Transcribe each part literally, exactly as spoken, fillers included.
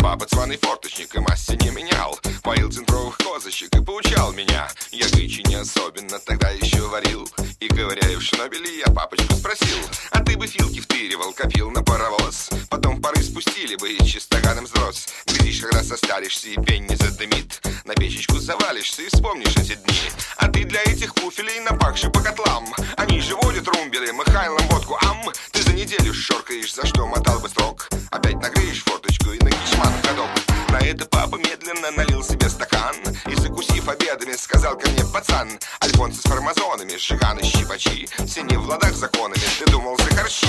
Папа званый форточник и масти не менял, поил центровых козочек и поучал меня. Я гычи не особенно тогда еще варил, и ковыряя в шнобеле, я папочку спросил: а ты бы филки втыривал, копил на паровоз, потом пары спустили бы и чистоганом взрос. Глядишь, когда состаришься и пень не задымит, на печечку завалишься и вспомнишь эти дни. А ты для этих пуфелей напахши по котлам, они же водят румбелы, махайлом водку ам. Ты за неделю шоркаешь, за что мотал бы срок, опять нагреешь форточку и на кичман ходок. На это папа медленно налил себе стакан и, закусив обедами, сказал ко мне: пацан, альфонсы с формазонами, жиганы, щипачи, все не в ладах законами, ты думал за харчи.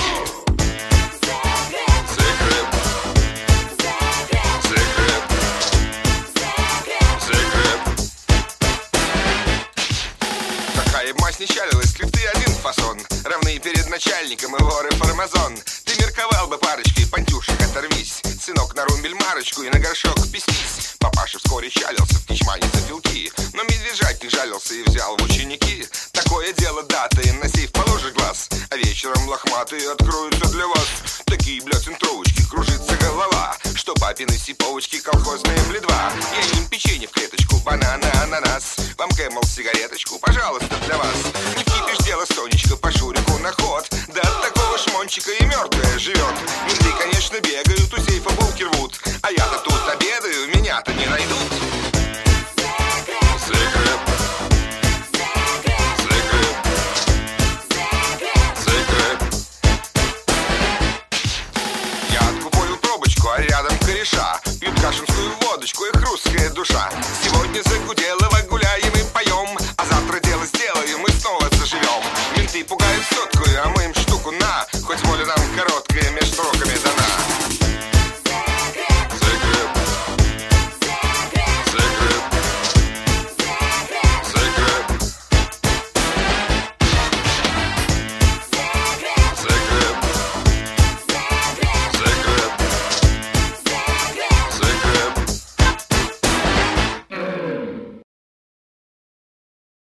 Закреп, закреп, закреп. Какая мазь не чалилась, лифты один фасон, равные перед начальником и воры формазон. Ты мерковал бы парочкой, пантюшек, оторвись, сынок, на румбель марочку и на горшок песнись. Папаша вскоре чалился в кичмане за филки, но медвежатник жалился и взял в ученики. Такое дело, дата, и на сейф положи глаз, а вечером лохматые откроются для вас. Такие, бля, центровочки, кружится голова, что папины сиповочки, колхозные бледва. Я им печенье в клеточку, бананы, ананас, вам Кэмел сигареточку, пожалуйста, для вас. Не вкипишь дело, Сонечка, по Шурику на ход, да от такого шмончика и мертвая живет. Менты, конечно, бегают, у сейфа булки рвут, а я-то тут обедаю, меня-то не найдут. Закреп, закреп, закреп. Я откупорил пробочку, а рядом кореша пьют кашинскую водочку, их русская душа. Сегодня загуделово гуляем и поем, а завтра дело сделаем и снова заживем. Менты пугают соткую, а мы им штуку на, хоть воля нам короткая меж сроками дана.